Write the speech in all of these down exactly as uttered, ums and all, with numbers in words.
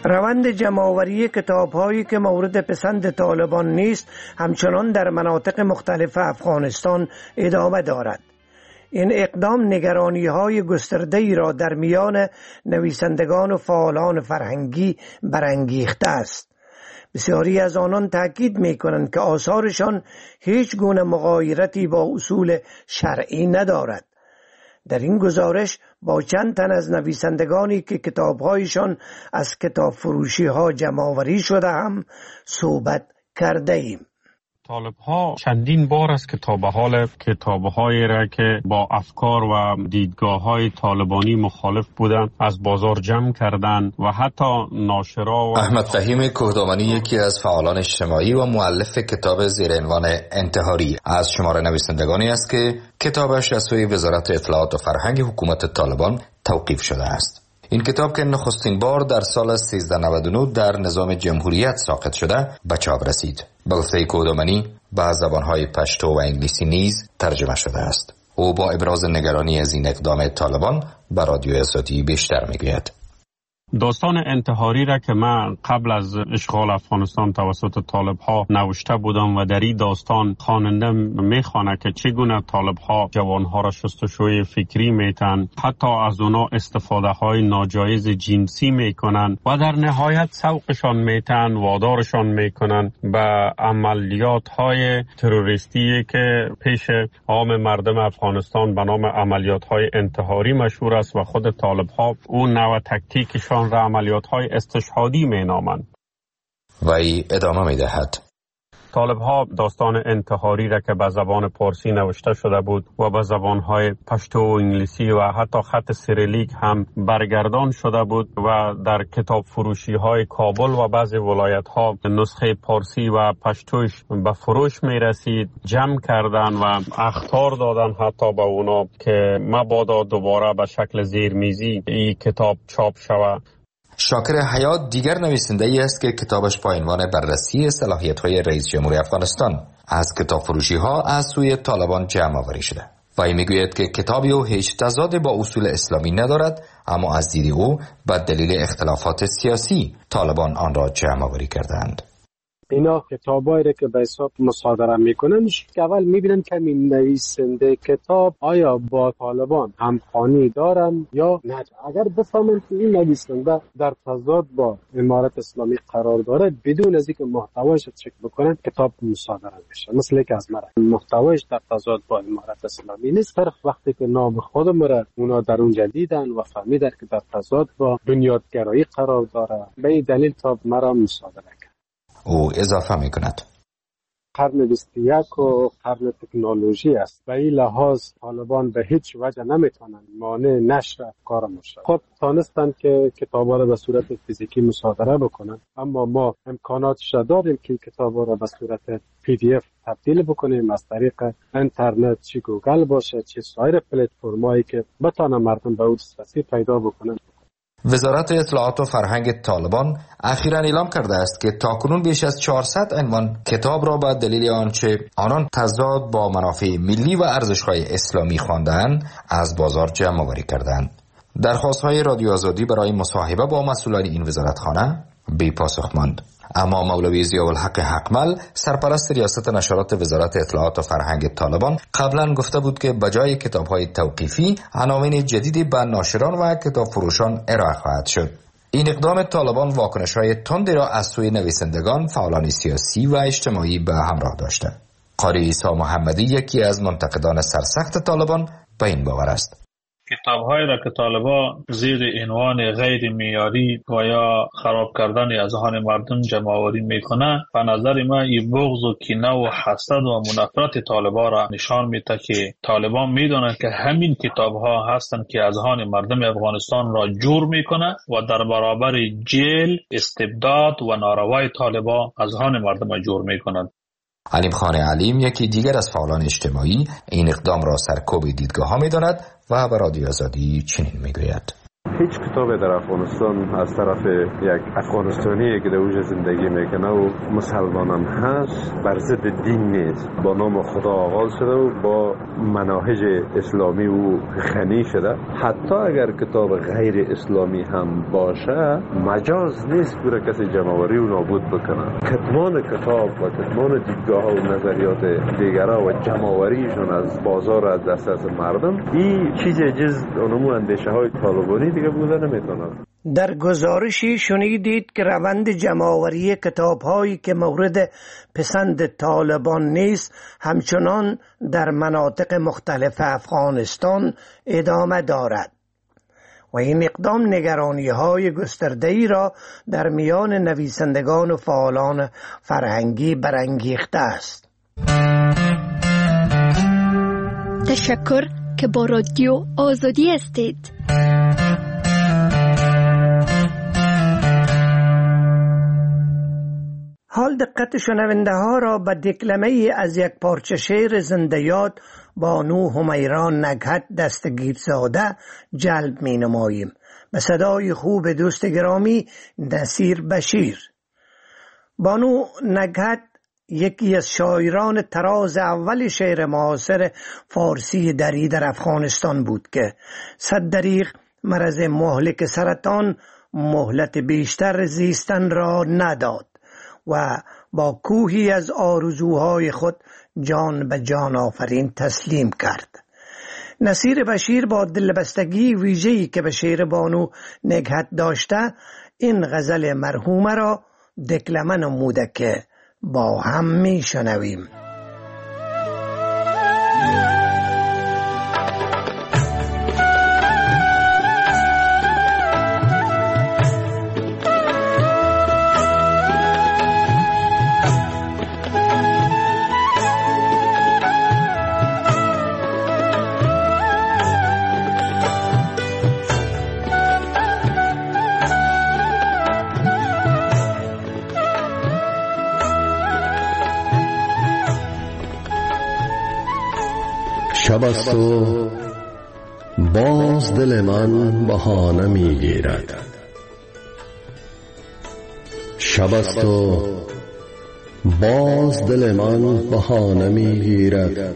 روند جمع‌آوری کتاب‌هایی که مورد پسند طالبان نیست همچنان در مناطق مختلف افغانستان ادامه دارد. این اقدام نگرانی‌های گسترده‌ای را در میان نویسندگان و فعالان فرهنگی برانگیخته است. بسیاری از آنان تأکید می‌کنند که آثارشان هیچ گونه مغایرتی با اصول شرعی ندارد. در این گزارش با چند تن از نویسندگانی که کتاب‌هایشان از کتاب فروشی‌ها جمع‌آوری شده هم صحبت کرده ایم. طالب ها چندین بار از کتاب حال کتاب هایی را که با افکار و دیدگاه های طالبانی مخالف بودند از بازار جمع کردند و حتی ناشرا و احمد فهیم کوهدامنی یکی از فعالان اجتماعی و مؤلف کتاب زیر عنوان انتحاری از شمار نویسندگانی است که کتابش از سوی وزارت اطلاعات و فرهنگ حکومت طالبان توقیف شده است. این کتاب که نخستین بار در سال سیزده نود و نه در نظام جمهوریت ساقط شده به چاپ رسید. به گفته کوهدامنی به زبانهای پشتو و انگلیسی نیز ترجمه شده است. او با ابراز نگرانی از این اقدام طالبان به رادیو آزادی بیشتر میگوید. داستان انتحاری را که من قبل از اشغال افغانستان توسط طالب ها نوشته بودم و در این داستان خواننده میخوانه که چگونه طالب ها جوان ها را شستشوی فکری میتن، حتی از اونا استفاده های ناجایز جنسی میکنن و در نهایت سوقشان میتن، وادارشان میکنن به عملیات های تروریستی که پیش عام مردم افغانستان به نام عملیات های انتحاری مشهور است و خود طالب ها اون نوع تکتیکشان را عملیات های استشهادی می نامند. وی ادامه می دهد. طالب ها داستان انتحاری را که به زبان پارسی نوشته شده بود و به زبان های پشتو و انگلیسی و حتی خط سیریلیک هم برگردان شده بود و در کتاب فروشی های کابل و بعضی ولایت ها نسخه پارسی و پشتوش به فروش می رسید، جمع کردن و اخطار دادن حتی به اونا که مبادا دوباره به شکل زیرمیزی این کتاب چاپ شود. شاکر حیات دیگر نویسنده ای است که کتابش با عنوان بررسی صلاحیت‌های رئیس جمهور افغانستان از کتاب فروشی ها از سوی طالبان جمع آوری شده. وی میگوید که کتابی او هیچ تضاد با اصول اسلامی ندارد، اما از دید او به دلیل اختلافات سیاسی طالبان آن را جمع آوری کردند. اینا کتابایی را که به حساب مصادره میکنن که اول میبینن که این نویسنده کتاب آیا با طالبان همخوانی دارن یا نه. اگر بفهمن که این نویسنده در تضاد با امارت اسلامی قرار داره، بدون از اینکه محتوایش چک بکنن کتاب مصادره میشه. مثل که از مرا محتوایش در تضاد با امارت اسلامی نیست، صرف وقتی که نام خودم را اونا در اونجا دیدن و فهمیدن که در تضاد با بنیادگرایی قرار داره، به این دلیل تا مرا مصادره. او اضافه می کند قرن بیست و یک و قرن تکنولوژی است. به این لحاظ طالبان به هیچ وجه نمیتونن مانع نشر افکار ما شد. خود تانستن که کتابا را به صورت فیزیکی مصادره بکنن، اما ما امکاناتش داریم که کتابا را به صورت پی دی اف تبدیل بکنیم از طریق اینترنت، چی گوگل باشه چی سایر پلتفرمایی که بتانه مردم به اون دسترسی پیدا بکنن. وزارت اطلاعات و فرهنگ طالبان اخیراً اعلام کرده است که تاکنون بیش از چهارصد عنوان کتاب را به دلیل آنچه آنان تضاد با منافع ملی و ارزش‌های اسلامی خواندند از بازار جمع آوری کردند. درخواست‌های رادیو آزادی برای مصاحبه با مسئولان این وزارتخانه بی پاسخ ماند. اما مولوی ضیاءالحق حقمل سرپرست ریاست نشرات وزارت اطلاعات و فرهنگ طالبان قبلا گفته بود که بجای کتاب‌های توقیفی عناوین جدیدی به ناشران و کتاب فروشان ارائه خواهد شد. این اقدام طالبان واکنش‌های تندی را از سوی نویسندگان، فعالان سیاسی و اجتماعی به همراه داشته. قاری عیسی محمدی یکی از منتقدان سرسخت طالبان به این باور است. کتاب‌هایی را که طالبان زیر عنوان غیر معیاری و یا خراب کردن اذهان مردم جمع‌آوری میکنند، به نظر من این بغض و کینه و حسد و منافرت طالبان را نشان میده که طالبان میدونند که همین کتاب‌ها هستند که اذهان مردم افغانستان را جور میکنند و در برابر جیل، استبداد و ناروای طالبان اذهان مردم را جور میکنند. علیم خان علیم یکی دیگر از فعالان اجتماعی این اقدام را سرکوب دیدگاه ها می داند و به رادیو آزادی چنین می گوید. هیچ کتاب در افغانستان از طرف یک افغانستانی که در اوج زندگی میکنه و مسلمان هم هست بر ضد دین نیست. با نام خدا آغاز شده و با مناهج اسلامی و غنی شده. حتی اگر کتاب غیر اسلامی هم باشه مجاز نیست برای کسی جمع‌آوری و نابود بکنه. کتمان کتاب و کتمان دیدگاه و نظریات دیگرها و جمع‌آوریشون از بازار از دست مردم این چیز جز اونمو اندیشه های طالبانی دیگه بوده نمیتونه. در گزارشی شنیدید که روند جمع‌آوری کتاب‌هایی که مورد پسند طالبان نیست همچنان در مناطق مختلف افغانستان ادامه دارد و این اقدام نگرانی‌های گسترده‌ای را در میان نویسندگان و فعالان فرهنگی برانگیخته است. تشکر که با رادیو آزادی هستید. حال دقت شنونده ها را به دکلمه ای از یک پارچه شعر زنده یاد بانو همیران نگهت دستگیرزاده جلب می نماییم به صدای خوب دوست گرامی نصیر بشیر. بانو نگهت یکی از شاعران طراز اول شعر معاصر فارسی دری در افغانستان بود که صد دریغ مرض مهلک سرطان مهلت بیشتر زیستن را نداد و با کوهی از آرزوهای خود جان به جان آفرین تسلیم کرد. نصیر بشیر با دلبستگی ویژه‌ای که به شعر بانو نگهت داشته این غزل مرحومه را دکلمه نموده که با هم می شنویم. شب است و باز دل من بهانه می گیرد. شب است و باز دل من بهانه می گیرد.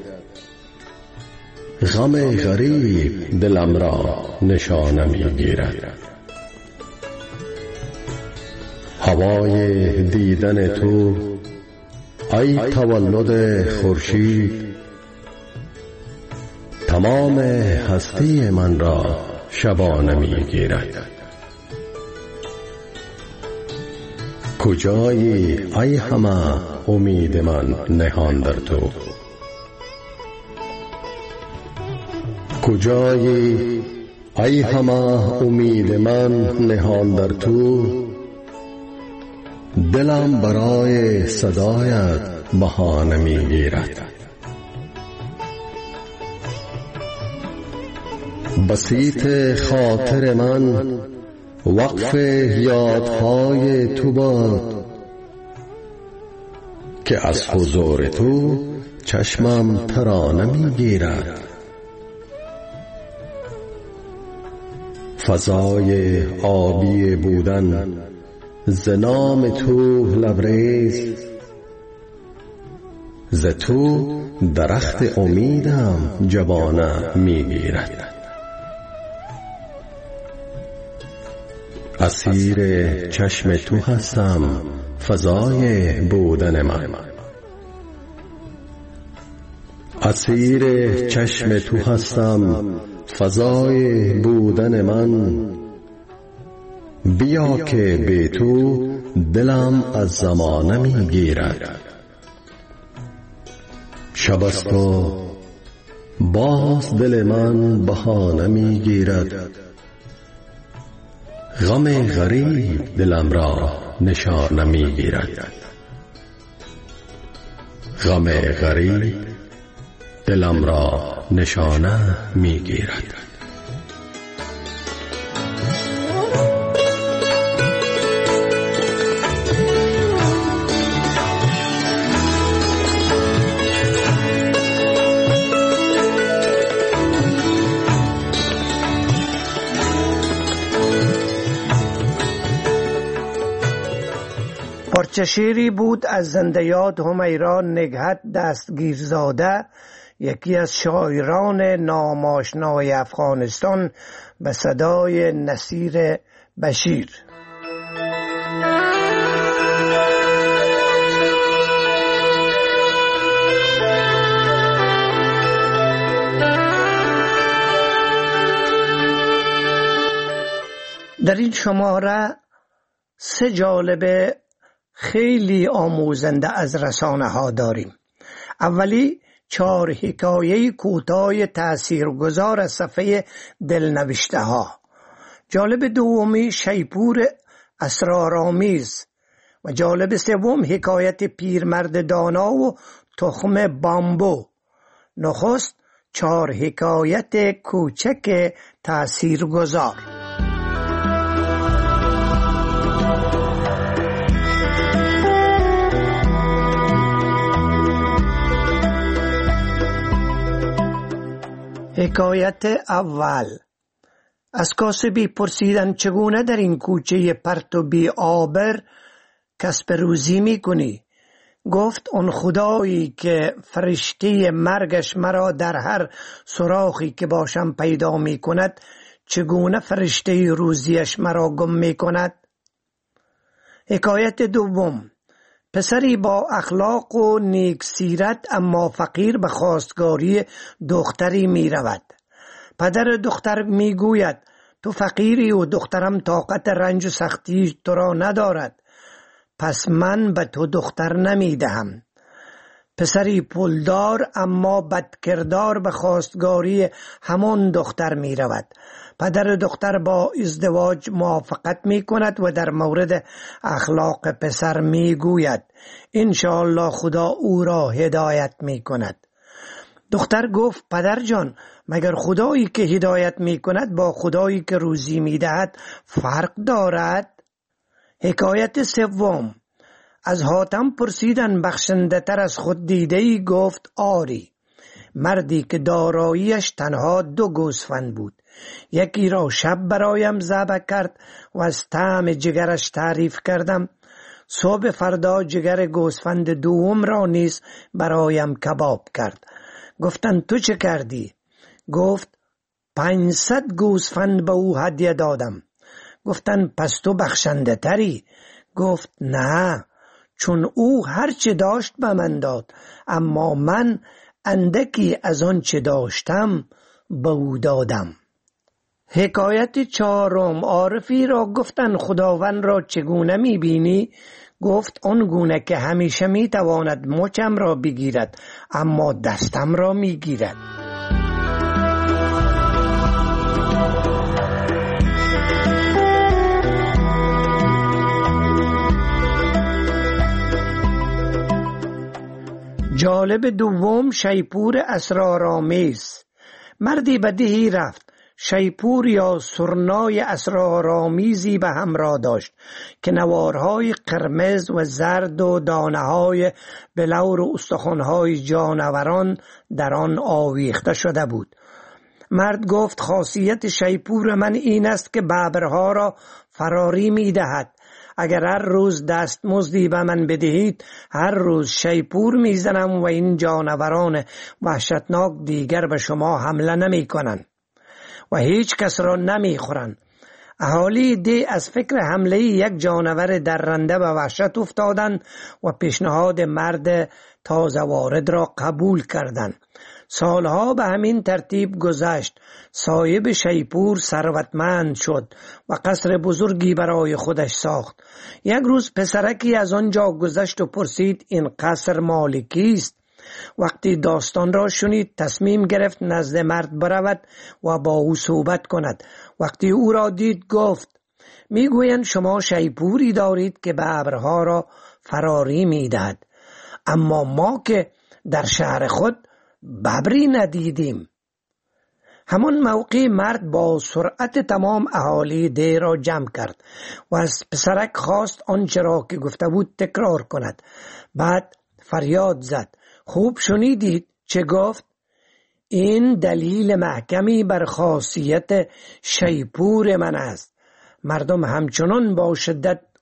غم غریب دلم را نشانه می گیرد. هوای دیدن تو ای تولد خورشید تمام هستی من را شبانه می گیرد. کجایی ای همه امید من نهان در تو؟ کجایی ای همه امید من نهان در تو؟ دلم برای صدایت بهانه می گیرد. بسیط خاطر من وقف یادهای تو باد که از حضور تو چشمم ترانه می گیرد. فضای آبی بودن ز نام تو لبریز، ز تو درخت امیدم جوانه می گیرد. اسیر چشم تو هستم فضای بودن من، اسیر چشم تو هستم فضای بودن من. بیا که بی تو دلم از زمانه می گیرد. شب است و باز دل من بهانه می گیرد. غم غریب دلم را نشانه می گیرد. غم غریب دلم را نشانه می گیرد. پارچه شعری بود از زنده یاد همیرا نگهت دستگیرزاده، یکی از شاعران ناماشنای افغانستان، به صدای نصیر بشیر. در این شماره سه جالب خیلی آموزنده از رسانه ها داریم. اولی چهار حکایه کوتاه تاثیرگذار از صفحه دلنوشته ها. جالب دومی شیپور اسرارآمیز و جالب سوم حکایت پیرمرد دانا و تخم بامبو. نخست چهار حکایت کوچک تاثیرگذار. حکایت اول. از کاسبی پرسیدن چگونه در این کوچه پرت و بی آبر کسب روزی می کنی؟ گفت اون خدایی که فرشته مرگش مرا در هر سوراخی که باشم پیدا می کند، چگونه فرشته روزیش مرا گم می کند؟ حکایت دوم. پسری با اخلاق و نیک سیرت اما فقیر به خواستگاری دختری می رود. پدر دختر می گوید تو فقیری و دخترم طاقت رنج و سختی تو را ندارد، پس من به تو دختر نمی دهم. پسری پولدار اما بدکردار به خواستگاری همان دختر می رود. پدر دختر با ازدواج موافقت می کند و در مورد اخلاق پسر می گوید انشاءالله خدا او را هدایت می کند. دختر گفت پدر جان، مگر خدایی که هدایت می کند با خدایی که روزی می دهد فرق دارد؟ حکایت سوم. از حاتم پرسیدن بخشنده تر از خود دیده ای؟ گفت آری. مردی که داراییش تنها دو گوسفند بود، یکی را شب برایم ذبح کرد و از طعم جگرش تعریف کردم. صبح فردا جگر گوسفند دوم را نیز برایم کباب کرد. گفتند تو چه کردی؟ گفت پنجصد گوسفند به او هدیه دادم. گفتند پس تو بخشنده تری؟ گفت نه، چون او هر چه داشت به من داد، اما من اندکی از آن چه داشتم به او دادم. حکایت چهارم. عارفی را گفتند خداوند را چگونه می بینی؟ گفت آن گونه که همیشه می تواند مچم را بگیرد اما دستم را می گیرد. جالب دوم شیپور اسرارآمیز. مردی به دهی رفت. شیپور یا سرنای اسرارآمیزی به همراه داشت که نوارهای قرمز و زرد و دانه‌های بلور و استخوان‌های جانوران در آن آویخته شده بود. مرد گفت خاصیت شیپور من این است که ببرها را فراری می دهد. اگر هر روز دستمزدی به من بدهید، هر روز شیپور میزنم و این جانوران وحشتناک دیگر به شما حمله نمی کنند و هیچ کس را نمی خورند. اهالی ده از فکر حمله یک جانور درنده به وحشت افتادند و پیشنهاد مرد تازه وارد را قبول کردند. سالها به همین ترتیب گذشت. صاحب شیپور ثروتمند شد و قصر بزرگی برای خودش ساخت. یک روز پسرکی از آنجا گذشت و پرسید این قصر مال کیست؟ وقتی داستان را شنید تصمیم گرفت نزد مرد برود و با او صحبت کند. وقتی او را دید گفت میگویند شما شیپوری دارید که ببرها را فراری میدهد، اما ما که در شهر خود ببری ندیدیم. همان موقع مرد با سرعت تمام اهالی ده را جمع کرد و از پسرک خواست آنچه را که گفته بود تکرار کند. بعد فریاد زد خوب شنیدید چه گفت؟ این دلیل محکمی بر خاصیت شیپور من است. مردم همچنان با شدت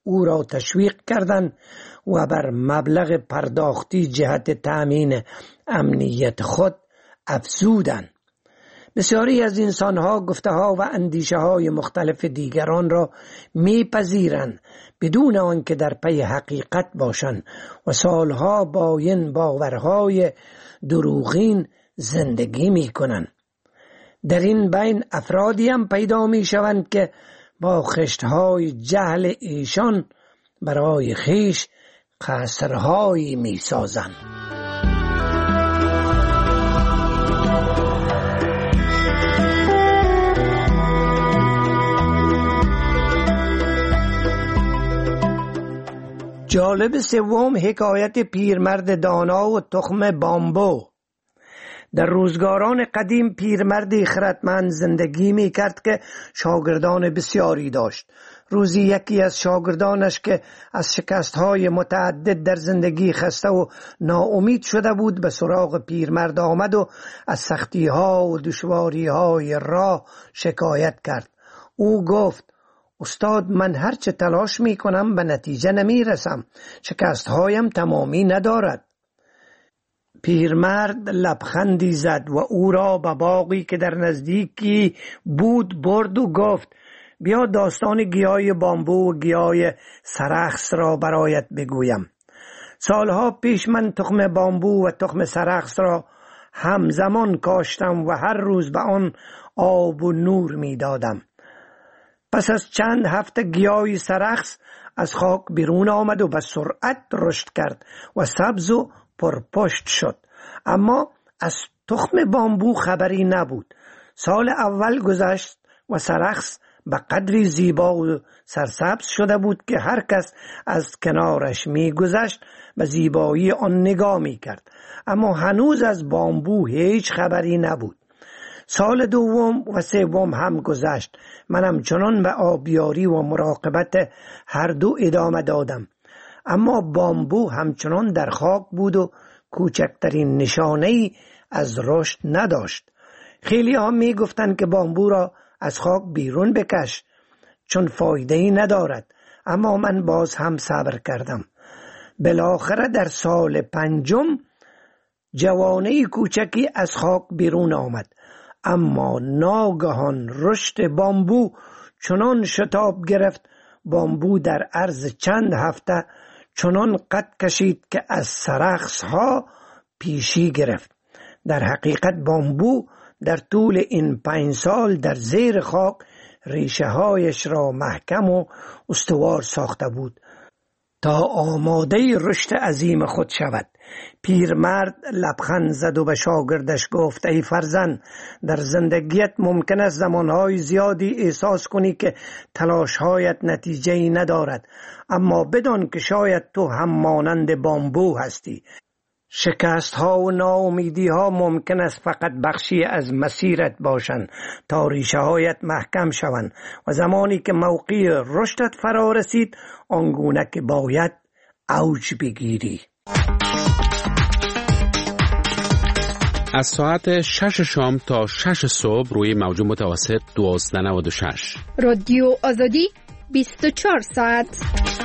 او را تشویق کردند و بر مبلغ پرداختی جهت تأمین امنیت خود افزودند. بسیاری از انسانها گفته‌ها و اندیشه‌های مختلف دیگران را می‌پذیرند بدون آنکه در پی حقیقت باشند و سالها با این باورهای دروغین زندگی می‌کنند. در این بین افرادی هم پیدا می‌شوند که با خشت‌های جهل ایشان برای خویش قصرهایی می‌سازند. جالب سوم حکایت پیرمرد دانا و تخم بامبو. در روزگاران قدیم پیرمردی خردمند زندگی می کرد که شاگردان بسیاری داشت. روزی یکی از شاگردانش که از شکستهای متعدد در زندگی خسته و ناامید شده بود به سراغ پیرمرد آمد و از سختی‌ها و دشواری‌های راه شکایت کرد. او گفت: استاد، من هرچه تلاش می کنم به نتیجه نمی رسم. شکستهایم تمامی ندارد. پیرمرد لبخندی زد و او را به باغی که در نزدیکی بود برد و گفت: بیا داستان گیاه بامبو و گیاه سرخس را برایت بگویم. سالها پیش من تخم بامبو و تخم سرخس را همزمان کاشتم و هر روز به آن آب و نور می دادم. پس از چند هفته گیاه سرخس از خاک بیرون آمد و به سرعت رشد کرد و سبز و پرپشت شد، اما از تخم بامبو خبری نبود. سال اول گذشت و سرخس به قدری زیبا و سرسبز شده بود که هر کس از کنارش می گذشت به زیبایی آن نگاه می کرد، اما هنوز از بامبو هیچ خبری نبود. سال دوم و سوم هم گذشت. منم چنان به آبیاری و مراقبت هر دو ادامه دادم، اما بامبو همچنان در خاک بود و کوچکترین نشانه‌ای از رشد نداشت. خیلی ها می گفتند که بامبو را از خاک بیرون بکش چون فایده‌ای ندارد، اما من باز هم صبر کردم. بالاخره در سال پنجم جوانه کوچکی از خاک بیرون آمد، اما ناگهان رشد بامبو چنان شتاب گرفت. بامبو در عرض چند هفته چنان قد کشید که از سرخس ها پیشی گرفت. در حقیقت بامبو در طول این پنج سال در زیر خاک ریشه هایش را محکم و استوار ساخته بود تا آماده رشد عظیم خود شود. پیرمرد لبخند زد و به شاگردش گفت: ای فرزند، در زندگیت ممکن است زمانهای زیادی احساس کنی که تلاشهایت نتیجه‌ای ندارد، اما بدان که شاید تو هم مانند بامبو هستی. شکست ها و ناامیدی ها ممکن است فقط بخشی از مسیرت باشند تا ریشه هایت محکم شوند و زمانی که موقع رشدت فرا رسید آنگونه که باید اوج بگیری. از ساعت شش شام تا شش صبح روی موج متوسط دوازده نود و شش رادیو آزادی بیست و چهار ساعت.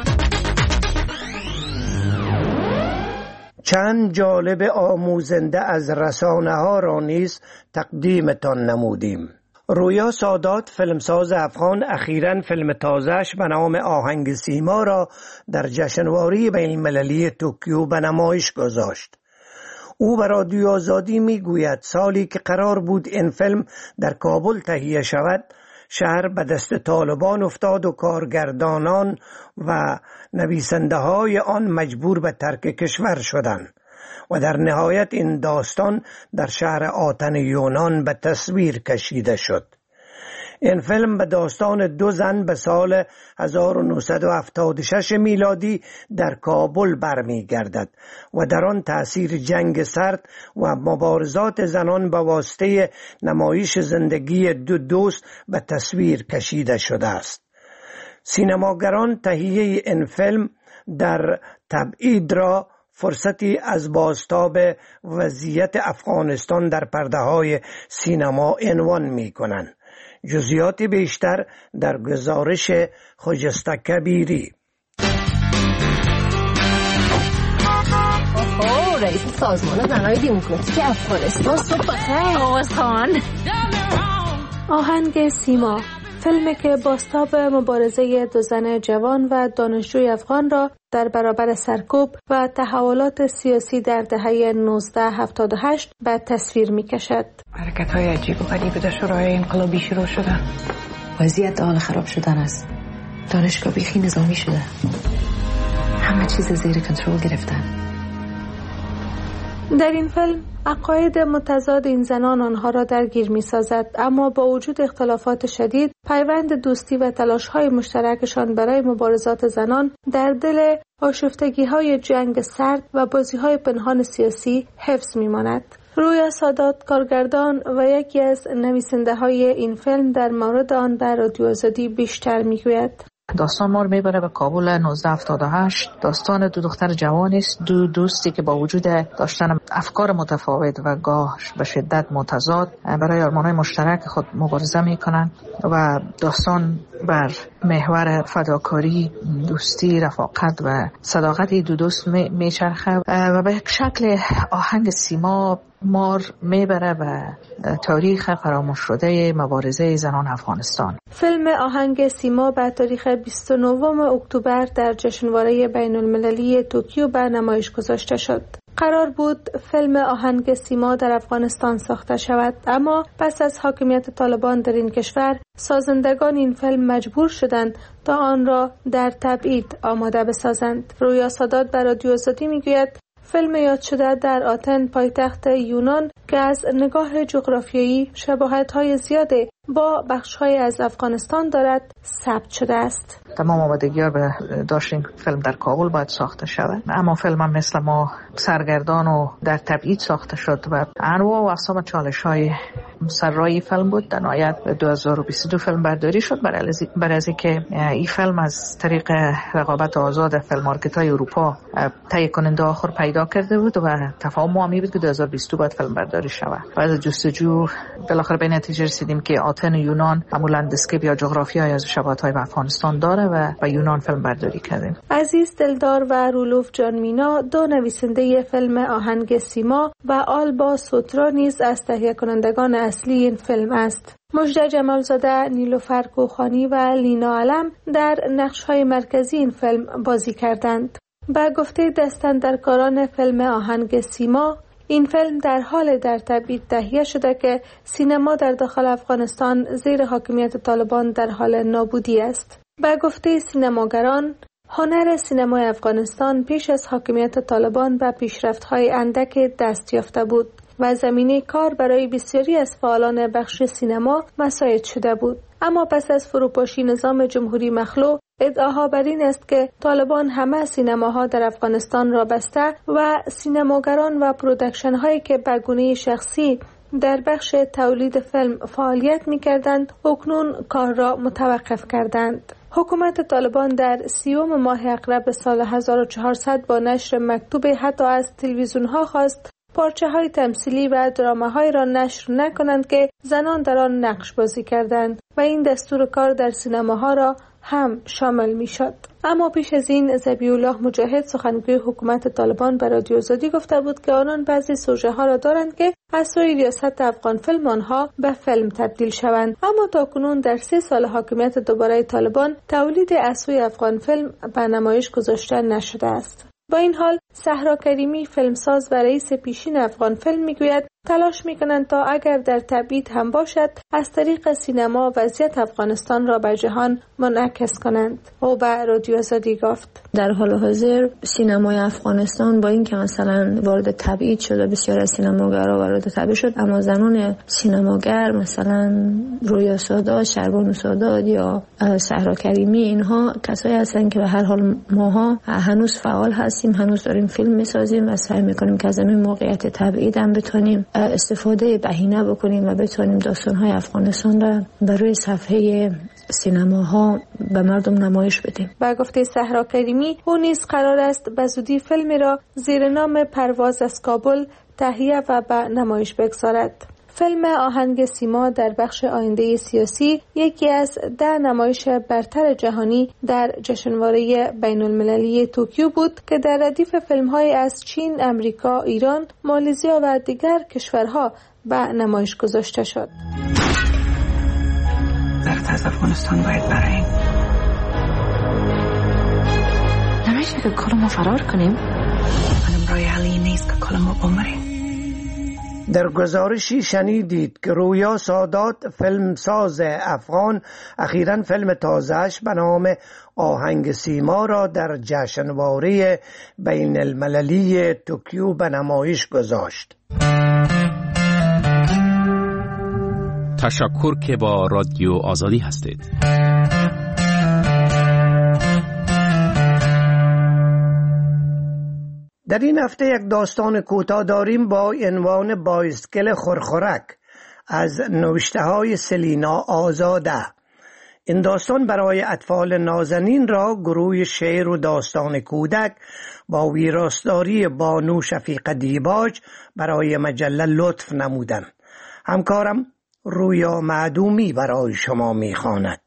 چند جالب آموزنده از رسانه ها را نیز تقدیمتان نمودیم. رویا سادات، فیلمساز افغان، اخیراً فیلم تازه‌اش به نام آهنگ سیما را در جشنواره بین المللی توکیو به نمایش گذاشت. او به رادیو آزادی می گوید سالی که قرار بود این فیلم در کابل تهیه شود، شهر به دست طالبان افتاد و کارگردانان و نویسنده های آن مجبور به ترک کشور شدند و در نهایت این داستان در شهر آتن یونان به تصویر کشیده شد. این فیلم به داستان دو زن به سال هزار و نهصد و هفتاد و شش میلادی در کابل برمی گردد و در آن تأثیر جنگ سرد و مبارزات زنان به واسطه نمایش زندگی دو دوست به تصویر کشیده شده است. سینماگران تهیه این فیلم در تبعید را فرصتی از بازتاب وضعیت افغانستان در پرده های سینما عنوان می کنند. جزئیات بیشتر در گزارش خجسته کبیری. اوه رئیس سازمان زنای دموکراتیک افغانستان صبح بخیر آواز خان. آهنگ سیما، فیلمی که بازتاب مبارزه دو زن جوان و دانشجوی افغان را در برابر سرکوب و تحولات سیاسی در دهه نوزده هفتاد و هشت به تصویر می کشد. حرکت‌های عجیب و غریب در شورای انقلابی شروع شدن. وضعیت حال خراب شدن است. دانشگاه بیخی نظامی شده. همه چیز زیر کنترل گرفتن. در این فیلم عقاید متضاد این زنان آنها را درگیر می سازد، اما با وجود اختلافات شدید پیوند دوستی و تلاش‌های مشترکشان برای مبارزات زنان در دل آشفتگی‌های جنگ سرد و بازی‌های پنهان سیاسی حفظ می‌ماند. رویا سادات کارگردان و یکی از نویسنده‌های این فیلم در مورد آن در رادیو آزادی بیشتر می‌گوید. داستان ما رو میبره به کابل نوزده هفتاد و هشت. داستان دو دختر جوان است، دو دوستی که با وجود داشتن افکار متفاوت و گاه به شدت متضاد برای آرمان‌های مشترک خود مبارزه میکنن و داستان بر محور فداکاری، دوستی، رفاقت و صداقت دو دوست میچرخه و به شکل آهنگ سیما مار میبره به تاریخ فراموش شده مبارزه زنان افغانستان. فیلم آهنگ سیما به تاریخ بیست و نه اکتبر در جشنواره بین المللی توکیو به نمایش گذاشته شد. قرار بود فیلم آهنگ سیما در افغانستان ساخته شود، اما پس از حاکمیت طالبان در این کشور سازندگان این فیلم مجبور شدند تا آن را در تبعید آماده بسازند. رویا سادات بر رادیو آزادی میگوید فیلم یاد شده در آتن پایتخت یونان که از نگاه جغرافیایی شباهت‌های زیاده با بخش‌های از افغانستان دارد ثبت شده است. تمام آمادگی‌ها به داشت این فیلم در کابل باید ساخته شود، اما فیلم هم مثل ما سرگردان و در تبعید ساخته شد و انواع و اقسام چالش‌های سرای فیلم بود. در نهایت دو هزار و بیست و دو فیلم برداری شد برای از اینکه این فیلم از طریق رقابت آزاد فیلم مارکت‌های اروپا تهیه کننده آخر پیدا کرده بود و تفاهم ما بود که دو هزار و بیست و دو باید فیلم برداری شود. بعد از جستجو بالاخره به نتیجه رسیدیم که آتن یونان معمولاً لندسکیپ یا جغرافیای از شباهت‌های با افغانستان داره و با یونان فیلم برداری کردیم. عزیز دلدار و رولوف جان مینا دو نویسنده فیلم آهنگ سیما و آلبا سوترا نیز از تهیه کنندگان اصلی این فیلم است. مژده جمالزاده، نیلوفر کوخانی و لینا علم در نقش‌های مرکزی این فیلم بازی کردند. با گفته دستاندرکاران فیلم آهنگ سیما، این فیلم در حال در تبعید تهیه شده که سینما در داخل افغانستان زیر حاکمیت طالبان در حال نابودی است. با گفته سینماگران، هنر سینمای افغانستان پیش از حاکمیت طالبان به پیشرفت‌های اندک دست یافته بود و زمینه کار برای بسیاری از فعالان بخش سینما مساعد شده بود. اما پس از فروپاشی نظام جمهوری مخلوع، ادعاها بر این است که طالبان همه سینماها در افغانستان را بسته و سینماگران و پرودکشن هایی که به گونه شخصی در بخش تولید فیلم فعالیت می کردند اکنون کار را متوقف کردند. حکومت طالبان در سیوم ماه اقرب سال هزار و چهارصد با نشر مکتوب حتی از تلویزیون ها خواست پارچه های تمثیلی و درامه های را نشر نکنند که زنان در آن نقش بازی کردند و این دستور کار در سینماها را هم شامل می شد. اما پیش از این ذبیح الله مجاهد سخنگوی حکومت طالبان به رادیو آزادی گفته بود که آنان بعضی سوژه ها را دارند که از سوی ریاست افغان فیلم آنها به فیلم تبدیل شوند، اما تاکنون در سه سال حاکمیت دوباره طالبان تولید از سوی افغان فیلم به نمایش گذاشته نشده است. با این حال صحرا کریمی فیلمساز و رئیس پیشین افغان فیلم میگوید تلاش میکنند تا اگر در تبعید هم باشد از طریق سینما وضعیت افغانستان را به جهان منعکس کنند. او به رادیو آزادی گفت در حال حاضر سینمای افغانستان با اینکه مثلا وارد تبعید شده، بسیار از سینماگرها وارد تبعید شد، اما زنان سینماگر مثلا رویا سادات، شربانو سادات یا صحرا کریمی، اینها کسایی هستن که به هر حال ماها هنوز فعال هستیم، هنوز داریم فیلم میسازیم و سعی میکنیم که از این موقعیت تبعید هم بتونیم استفاده بهینه بکنیم و بتونیم داستان‌های افغانستان را بر روی صفحه سینماها به مردم نمایش بدیم. با گفته صحرا کریمی، او نیز قرار است به زودی فیلمی را زیر نام پرواز از کابل تهیه و به نمایش بگذارد. فیلم آهنگ سیما در بخش آینده سیاسی یکی از ده نمایش برتر جهانی در جشنواره بین المللی توکیو بود که در ردیف فیلم‌های از چین، امریکا، ایران، مالزیا و دیگر کشورها به نمایش گذاشته شد. درخت از افغانستان باید براییم. نمیشه که کلمو فرار کنیم. منم رای حلی نیست که کلمو بمریم. در گزارشی شنیدید که رویا سادات، فیلمساز افغان، اخیراً فیلم تازه‌اش به نام آهنگ سیما را در جشنواره بین المللی توکیو به نمایش گذاشت. تشکر که با رادیو آزادی هستید. در این هفته یک داستان کوتاه داریم با عنوان بایسکل خرخرک از نوشته های سلینا آزاده. این داستان برای اطفال نازنین را گروه شعر و داستان کودک با ویراستاری بانو شفیق دیباج برای مجله لطف نمودند. همکارم رویا معدومی برای شما می‌خواند.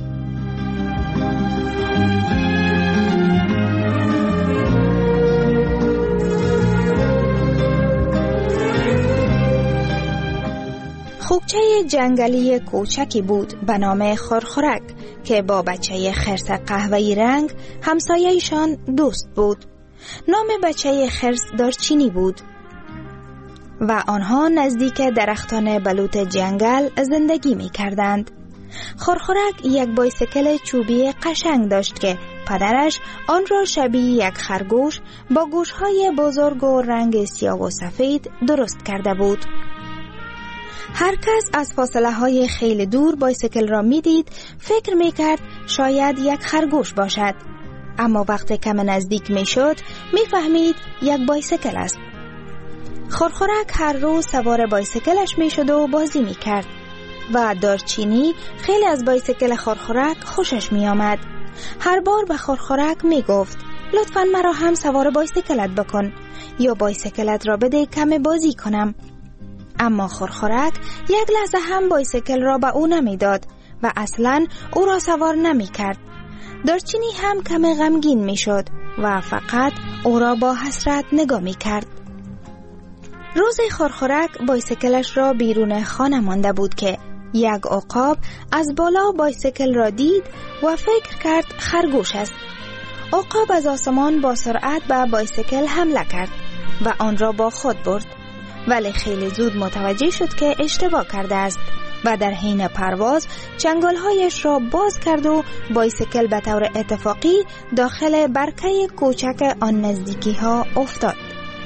خوکچه جنگلی کوچکی بود به نام خرخرک که با بچه خرس قهوه‌ای رنگ همسایه‌شان دوست بود. نام بچه خرس دارچینی بود و آنها نزدیک درختان بلوط جنگل زندگی می کردند. خرخرک یک بایسکل چوبی قشنگ داشت که پدرش آن را شبیه یک خرگوش با گوشهای بزرگ و رنگ سیاه و سفید درست کرده بود. هر کس از فاصله های خیلی دور بایسکل را می دید فکر می کرد شاید یک خرگوش باشد، اما وقتی کم نزدیک می شد می فهمید یک بایسکل است. خرخرک هر روز سوار بایسکلش می شد و بازی می کرد و دارچینی خیلی از بایسکل خرخرک خوشش می آمد. هر بار به خرخرک می گفت لطفاً مرا هم سوار بایسکلت بکن یا بایسکلت را بده کم بازی کنم. اما خرخرک یک لحظه هم بایسکل را به او نمی داد و اصلاً او را سوار نمی کرد. دارچینی هم کم غمگین می شد و فقط او را با حسرت نگاه می کرد. روز خرخرک بایسکلش را بیرون خانه مانده بود که یک عقاب از بالا بایسکل را دید و فکر کرد خرگوش است. عقاب از آسمان با سرعت به بایسکل حمله کرد و آن را با خود برد، ولی خیلی زود متوجه شد که اشتباه کرده است و در حین پرواز چنگالهایش را باز کرد و بایسکل به طور اتفاقی داخل برکه کوچک آن نزدیکی ها افتاد.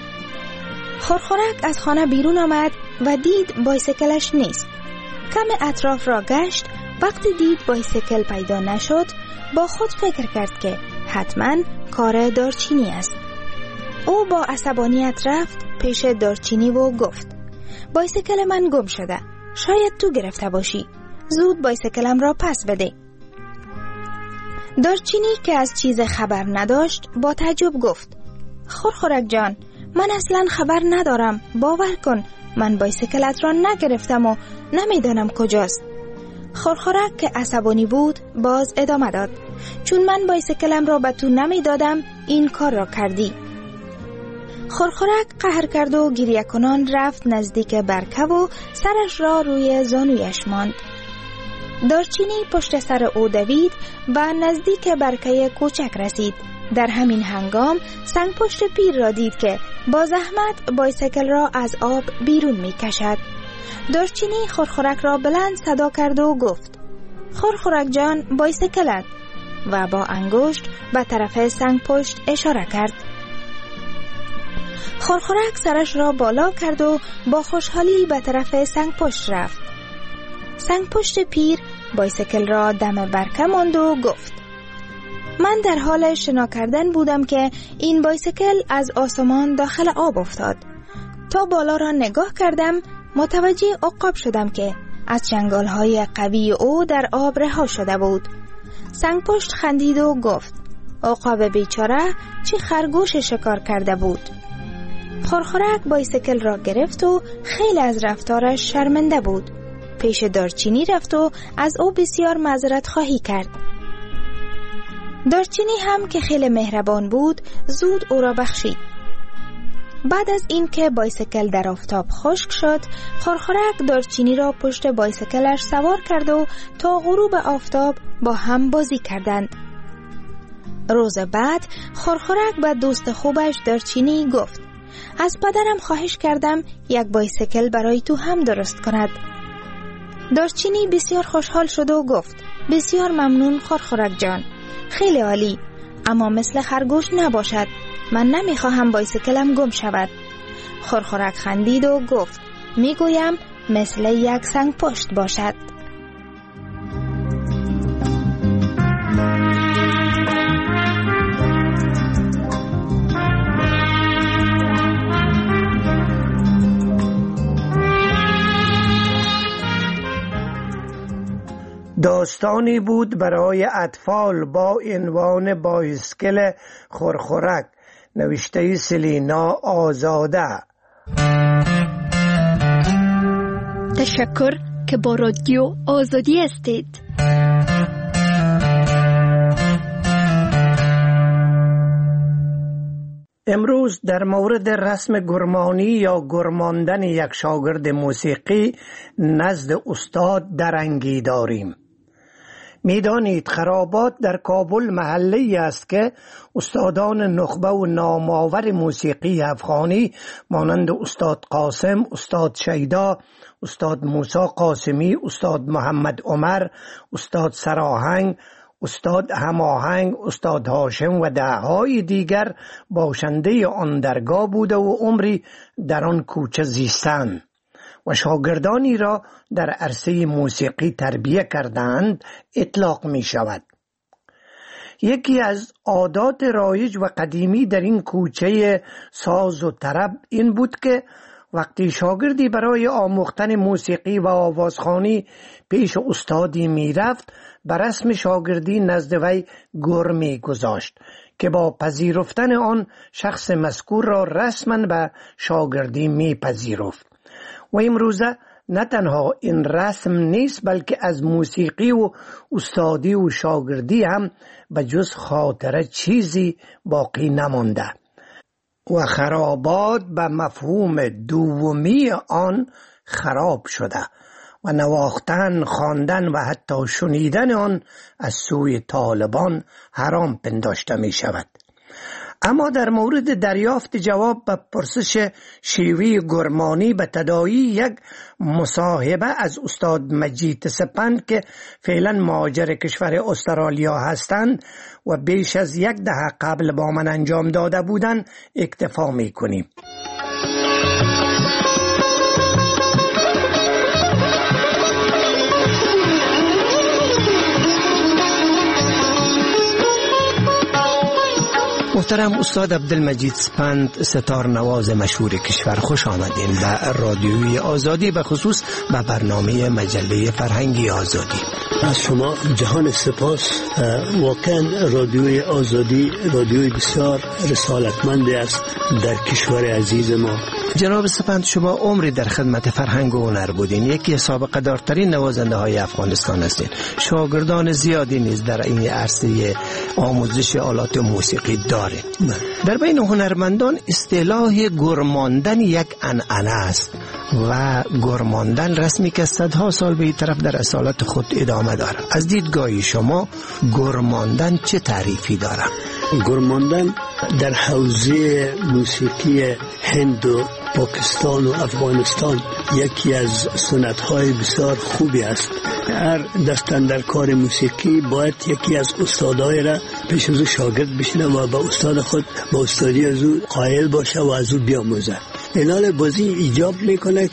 خرخرک از خانه بیرون آمد و دید بایسکلش نیست. کم اطراف را گشت. وقتی دید بایسکل پیدا نشد با خود فکر کرد که حتما کار دارچینی است. او با عصبانیت رفت پیش دارچینی و گفت بایسکل من گم شده، شاید تو گرفته باشی، زود بایسکلم را پس بده. دارچینی که از چیز خبر نداشت با تعجب گفت خرخرک جان، من اصلا خبر ندارم، باور کن من بایسکلت را نگرفتم و نمیدانم کجاست. خرخرک که عصبانی بود باز ادامه داد چون من بایسکلم را به تو نمیدادم این کار را کردی. خرخرک قهر کرد و گریه کنان رفت نزدیک برکه و سرش را روی زانویش ماند. دارچینی پشت سر او دوید و نزدیک برکه کوچک رسید. در همین هنگام سنگ پشت پیر را دید که با زحمت بایسکل را از آب بیرون می کشد. دارچینی خرخرک را بلند صدا کرد و گفت خرخرک جان، بایسکلت، و با انگشت به طرف سنگ پشت اشاره کرد. خرخرک سرش را بالا کرد و با خوشحالی به طرف سنگ پشت رفت. سنگ پشت پیر بایسکل را دم برکه ماند و گفت من در حال شنا کردن بودم که این بایسکل از آسمان داخل آب افتاد. تا بالا را نگاه کردم متوجه عقاب شدم که از چنگالهای قوی او در آب رها شده بود. سنگ پشت خندید و گفت عقاب بیچاره چه خرگوش شکار کرده بود. خورخورک بایسیکل را گرفت و خیلی از رفتارش شرمنده بود. پیش دارچینی رفت و از او بسیار معذرت خواهی کرد. دارچینی هم که خیلی مهربان بود زود او را بخشید. بعد از این که بایسیکل در آفتاب خشک شد، خورخورک دارچینی را پشت بایسیکلش سوار کرد و تا غروب آفتاب با هم بازی کردند. روز بعد خورخورک به دوست خوبش دارچینی گفت: از پدرم خواهش کردم یک بایسیکل برای تو هم درست کند. دارچینی بسیار خوشحال شد و گفت: بسیار ممنون خورخورک جان، خیلی عالی، اما مثل خرگوش نباشد، من نمیخواهم بایسیکلم گم شود. خورخورک خندید و گفت: میگویم مثل یک سنگ پشت باشد. داستانی بود برای اطفال با عنوان بایسکل خورخورک، نوشته سلینا آزاده. تشکر که با رادیو آزادی هستید. امروز در مورد رسم گرمانی یا گرماندن یک شاگرد موسیقی نزد استاد درنگی داریم. میدانید خرابات در کابل محلی است که استادان نخبه و نامآور موسیقی افغانی مانند استاد قاسم، استاد شیدا، استاد موسی قاسمی، استاد محمد عمر، استاد سراهنگ، استاد هماهنگ، استاد هاشم و دههای دیگر باشنده آن درگاه بوده و عمری در آن کوچه زیستند و شاگردانی را در عرصه موسیقی تربیه کردند اطلاق می شود. یکی از عادات رایج و قدیمی در این کوچه ساز و طرب این بود که وقتی شاگردی برای آموختن موسیقی و آوازخوانی پیش استادی می رفت، بر رسم شاگردی نزد وی گرمی گذاشت که با پذیرفتن آن شخص مذکور را رسما به شاگردی می پذیرفت. و امروزه نه تنها این رسم نیست، بلکه از موسیقی و استادی و شاگردی هم به جز خاطره چیزی باقی نمانده و خرابات به مفهوم دومی آن خراب شده و نواختن، خواندن و حتی شنیدن آن از سوی طالبان حرام پنداشته می شود. اما در مورد دریافت جواب به پرسش شیوی گرمانی به تداعی یک مصاحبه از استاد مجید سپند که فعلا مهاجر کشور استرالیا هستند و بیش از یک دهه قبل با من انجام داده بودند اکتفا می کنیم. محترم استاد عبدالمجید سپند، ستار نواز مشهور کشور، خوش آمدین به رادیوی آزادی، به خصوص به برنامه مجله فرهنگی آزادی. از شما جهان سپاس. واقعا رادیوی آزادی رادیوی بسیار رسالتمند است در کشور عزیز ما. جناب سپند، شما عمری در خدمت فرهنگ و هنر بودین، یکی از سابقه دارترین نوازنده های افغانستان هستین، شاگردان زیادی نیز در این عرصه آموزش آلات موسیقی دارین. در بین هنرمندان اصطلاح گرماندن یک عنعنه است و گرماندن رسمی که صدها سال به این طرف در اصالت خود ادامه داره. از دیدگاه شما گرماندن چه تعریفی داره؟ گرماندن در حوزه موسیقی هند و پاکستان و افغانستان یکی از سنت‌های بسیار خوبی است. هر دستن در کار موسیقی باید یکی از استادای را پیش از او شاگرد بشینه و با استاد خود با استادی از او قائل باشه و از او بیاموزه. اینال بازی ایجاب میکنه که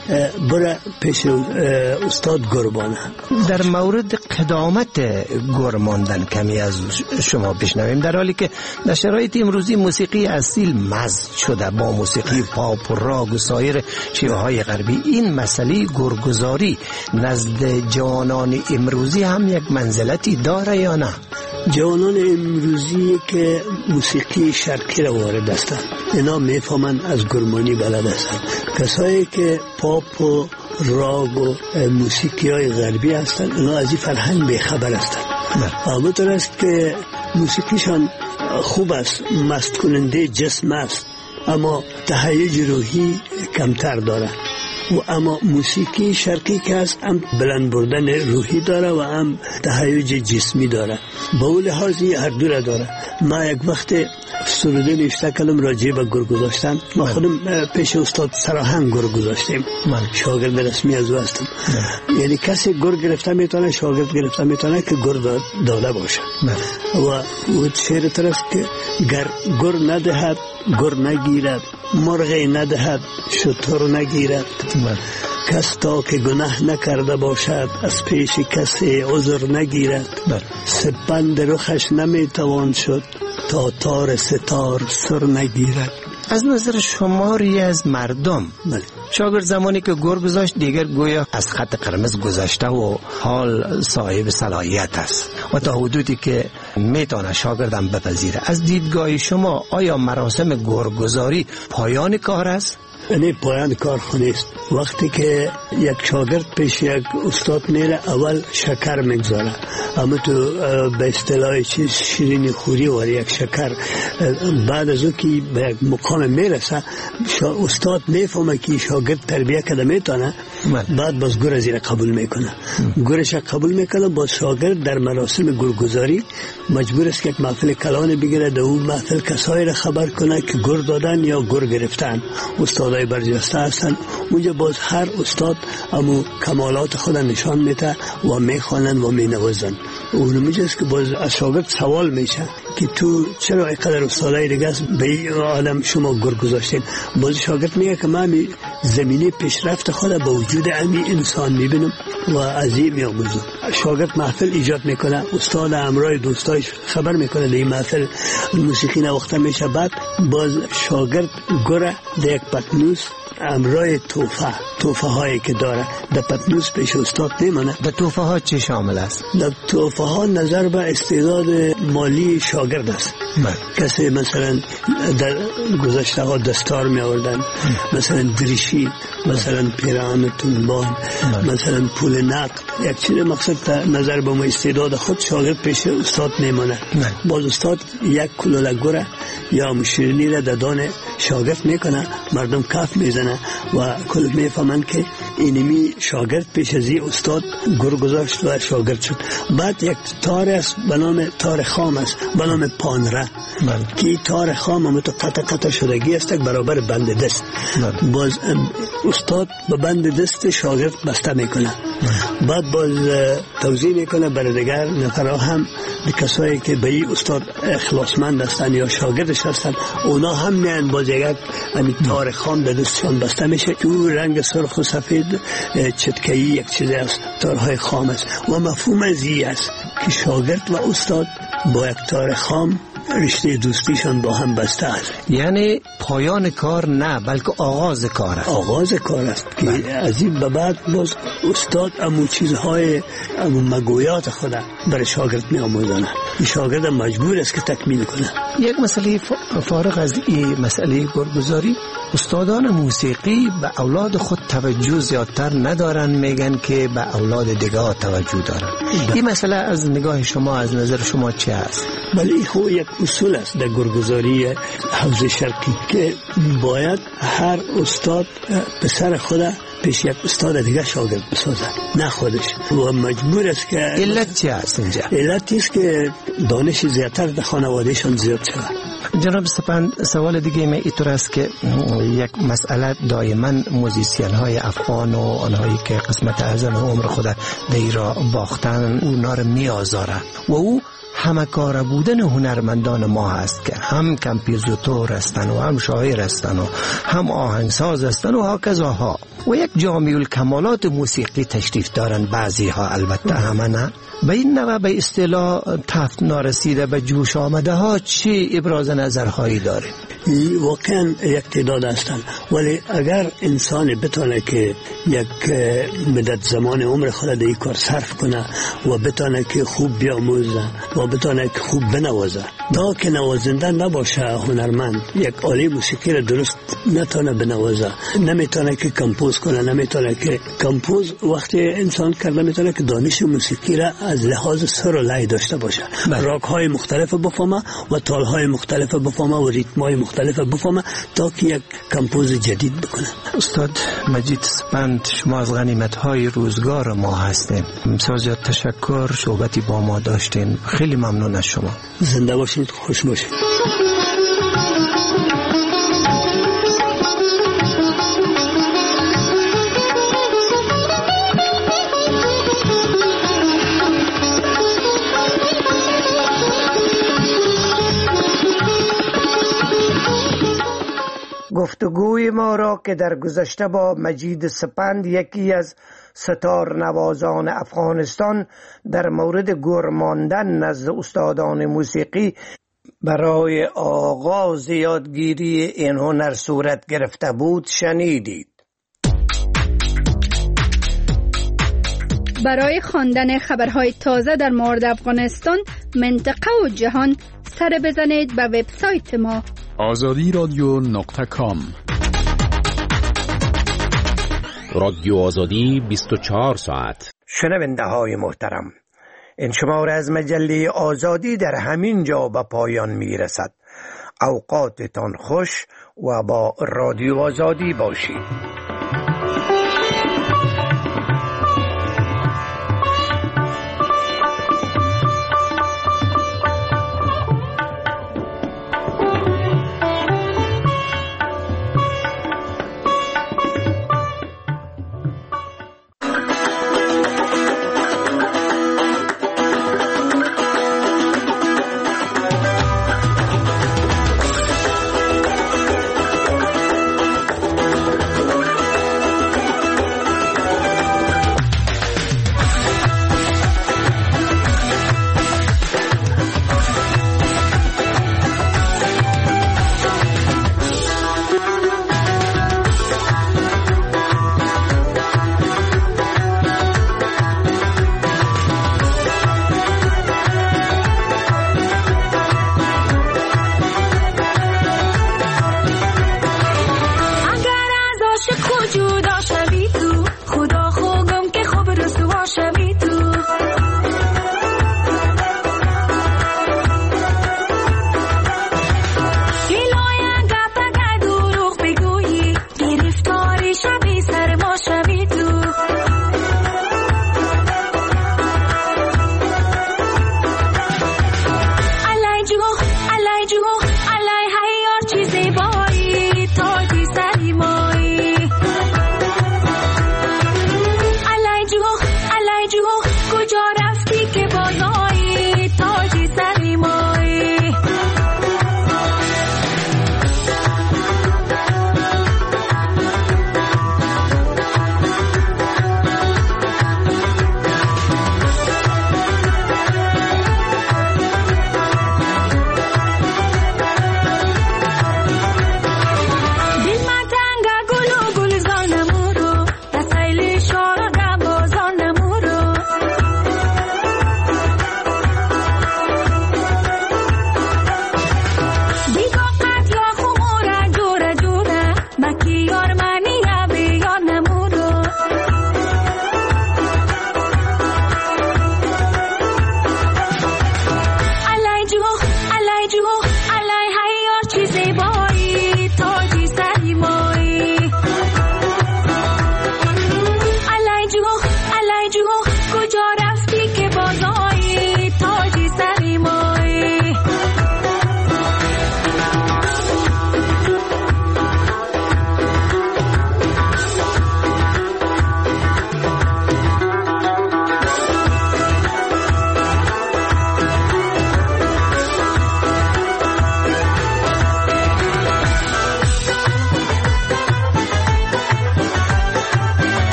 بره پیش استاد گربانه. در مورد قدامت گر ماندن کمی از شما بشنویم، در حالی که در شرایط امروزی موسیقی اصیل مزج شده با موسیقی پاپ و راگ و سایر شیوه های غربی، این مسئله گرگزاری نزد جوانان امروزی هم یک منزلتی داره یا نه؟ جوانان امروزی که موسیقی شرقی را وارد هستند اینا میفهمن از گرمانی بلد هستند. کسایی که پاپ و راگ و موسیقی های غربی هستند اینا از این فرهنگ بیخبر هستند. همونطور است که موسیقیشان خوب است، مست کننده جسم است، اما تهیج روحی کمتر داره. و اما موسیقی شرقی که است هم بلند بردن روحی داره و هم تهیج جسمی داره. با اون لحاظی هر دو را داره. ما یک وقت سروده نوشته کلم راجع به گر گذاشتن، ما خودم پیش استاد سراهنگ گر گذاشتیم، شاگرد رسمی از او هستم. یعنی کسی گر گرفته میتونه، شاگرد گرفته میتونه که گر داده باشه. و او شعر ترست که گر گر ندهد گر نگیرد، مرغی ندهد شتر نگیرد. کس تا که گناه نکرده باشد از پیش کسی عذر نگیرد. سپند رخش نمیتوان شد تا تار ستار سر نگیرد. از نظر شماری از مردم بله. شاگرد زمانی که گر گذاشت دیگر گویا از خط قرمز گذشته و حال صاحب صلاحیت است و تا حدودی که میتونه شاگردم بپذیره. از دیدگاه شما آیا مراسم گرگزاری پایان کار است؟ نه، پایان کار خود است. وقتی که یک شاگرد پیش یک استاد میره اول شکر میگذاره، اما تو به اصطلاح چیز شیرین خوری و یک شکر. بعد از او که به یک مقام میرسه استاد میفهمه که شاگرد تربیه کرده میتونه، بعد باز گر از این قبول میکنه. گرش قبول میکنه، باز شاگرد در مراسم گرگزاری مجبور است که یک محفل کلان بگیره، در اون محفل کسایی را خبر کنه که گر دادن یا گر گرفتن. استادای برجسته هستن، اونجا باز هر استاد امو کمالات خود نشان میده و میخوانن و مینوازن. اون میجاست که باز از شاگرد سوال میشه که تو چرا اینقدر استادای دیگه است به این عالم شما گر گذاشتین؟ باز شاگرد میگه که من زمینه پیشرفت خود با وجود امی انسان میبینم و از این میاموزم. شاگرد محفل ایجاد میکنه، استاد همراه دوستایش خبر میکنه در این محفل موسیقی نواخته میشه. بعد باز شاگرد گره در یک پتنوس همراه توفه توفه هایی که داره در پتنوس پیش استاد میمانه. در توفه ها چه شامل است؟ در توفه ها نظر به استعداد مالی شاگرد است. کسی مثلا در گذشته ها دستار می آوردن، مثلا دریشی، مثلا پیران تنبان، مثلا پول نقد. یک چیز مقصد نظر به استعداد خود شاگرد پیش استاد میمانه. باز استاد یک کلوله گره یا مشیرنی را در دان شاگرد میکنه، مردم کف میزنه و کل میفهمن که اینمی شاگرد پیش از این استاد گر گذاشت و شاگرد شد. بعد یک تار است به نام تار خام است، به نام پانره که تار خام هم تو قطع قطع شدگی است برابر بند دست. باز استاد به بند دست شاگرد بسته میکنه. بعد باز توضیح میکنه برای دیگر نفرها هم کسایی که به این استاد اخلاصمند هستن یا شاگردش هستن، اونا هم میان باز یک همین تار خام در دستشان بسته میشه. تو رنگ سرخ و سفید چتکه‌ای یک چیز است، تارهای خام است و مفهوم از این است که شاگرد و استاد با یک تار خام رشته دوستیشان با هم بسته است. یعنی پایان کار نه بلکه آغاز کار است. آغاز کار است که از این به بعد باز استاد امو چیزهای امو مگویات خود برای شاگرد می آموزانه. شاگرد مجبور است که تکمیل کنه. یک مسئله فارغ از این مسئله گرگزاری، استادان موسیقی به اولاد خود توجه زیادتر ندارن، میگن که به اولاد دیگه توجه دارن. این مسئله از نگاه شما، از نظر شما چه است؟ بله، خو یک اصول است در گرگزاری حوزه شرقی که باید هر استاد پسر خود پیش یک استاد دیگه شاگرد بسازه، نه خودش. و مجبور است که علت چی است اینجا؟ علت است که دانش زیادتر در خانوادهشان زیاد شده. جناب سپند، سوال دیگه من اینطور است که یک مسئله دائما موزیسین های افغان و آنهایی که قسمت اعظم عمر خود در را باختن اونا را می آزاره و او همکار بودن هنرمندان ما هست که هم کمپیزوتور هستن و هم شاعر هستن و هم آهنگساز هستن و هاکذا ها و یک جامع الکمالات موسیقی تشریف دارن. بعضی ها البته همه نه. به این نوع به اصطلاح تفت نارسیده به جوش آمده ها چی ابراز نظرهایی داریم؟ واقعا یک تعداد هستن، ولی اگر انسان بتونه که یک مدت زمان عمر خود در این کار صرف کنه و بتونه که خوب بیاموزه و بتونه که خوب بنوازه، تا که نوازنده نباشه هنرمند یک آله موسیقی را درست نتونه بنوازه، نمیتونه که کمپوز کنه، نمیتونه که کمپوز وقتی انسان کرده میتونه که دانش موسیقی را از لحاظ سر و لای داشته باشه، راگ های مختلف بفهمه و تال های مختلف بفهمه و ریتم های مختلف بفهمه تا که یک کمپوز جدید بکنه. استاد مجید سپند، شما از غنیمت های روزگار ما هستین. بسیار تشکر، صحبتی با ما داشتین. خیلی ممنون از شما. زنده باشید، خوش باشید. گفتگوی ما را که در گذشته با مجید سپند، یکی از ستار نوازان افغانستان، در مورد گرماندن نزد استادان موسیقی برای آغاز یادگیری این هنر صورت گرفته بود شنیدید. برای خواندن خبرهای تازه در مورد افغانستان، منطقه و جهان، سر بزنید به وبسایت ما آزادی رادیو نقطه کام. رادیو آزادی بیست و چهار ساعت. شنونده های محترم، این شماره از مجله آزادی در همین جا به پایان می رسد. اوقاتتان خوش و با رادیو آزادی باشید.